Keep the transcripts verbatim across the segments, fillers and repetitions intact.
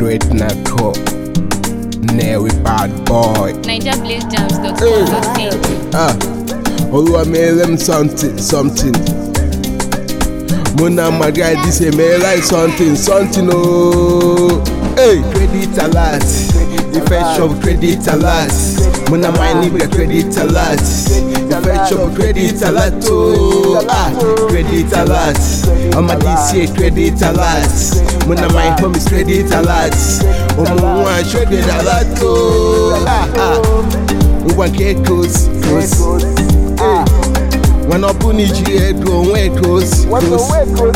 Graduate na top. Now we bad boy. Niger Blaze Jams dot com dot n g. Ah, Oluwa made them something, something. Mona my guy this say me like something, something. Oh, hey, credit a lot. If I shop credit a lot, Mona my nigga credit a lot. If I shop credit a lot, oh, ah, credit a lot. I'm a D C A credit a lot. Mona my homies credit a lot. Oh, Mona credit a lot, oh, ah, ah. We want get close, close. Hey, when I put it here, go way close, close.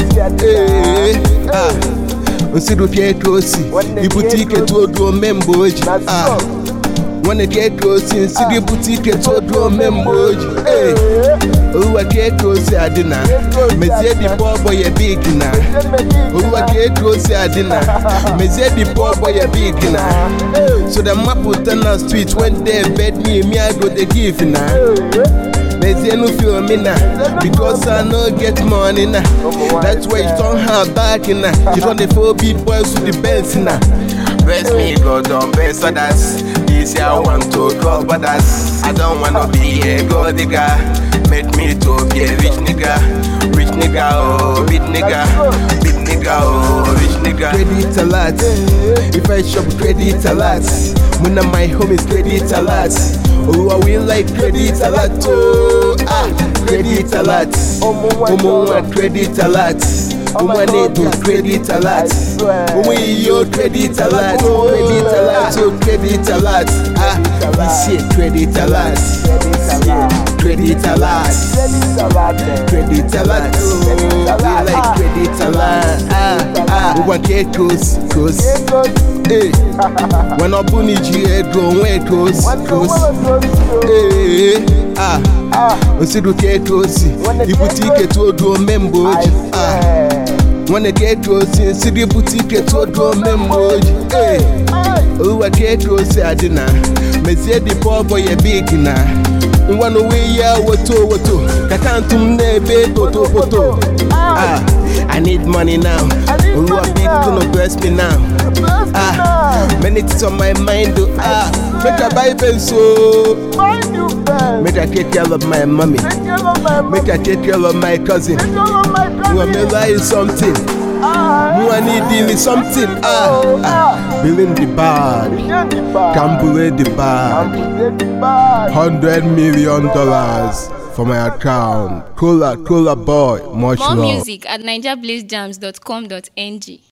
Hey, ah, on se do que close. E boutique todo member. Ah, when I get close, in city boutique todo member. Hey, oh I get close, I dinner. Me say the poor boy a big na. Oh I get close, I dinner. Me say the poor boy a big na. So the map put on the street when they bed me, me I go the give na. They say no feel me now, because I no get money now. That's why you don't have back in now. You don't the four big boys with the Benz now. Bless me, God, don't bless others. This year I want to cross borders. I don't wanna be a gold digger. Make me to be a rich nigga. Rich nigga, oh, big nigga. Big nigga, oh, rich nigga. Credit a lot. If I shop credit a lot. Mona my homies credit a lot. Oh, I will like credit a lot, oh, ah, credit a lot. Omo want credit a lot. Omo need to credit a lot. Omo yo credit a lot, credit a lot, oh, credit a lot. Ah, we say credit a lot, credit a lot, credit a lot. Oh, we like credit a lot. Ah, ah, we want get close, close. Hey, when I put it here, go way close, close. Hey, ah, on se do que close. E boutique todo member. Ah, when I get close, in city boutique todo member. Hey, oh I get close, I dinner. Me say the poor boy a big na. One way ya woto woto. Kakantum nebe toto toto. Ah, I need money now. Oh, I big gonna bless me now. Ah, many things on my mind do. Ah, make a buy pencil. Make I take care of my mommy. Make I take care of my cousin. You want me like something? You want need dealing something? Ah, ah, billing the bad, gamble the bad. Hundred million dollars for my account. Cola, cola boy, much More love. music at Niger Blaze Jams dot com dot n g.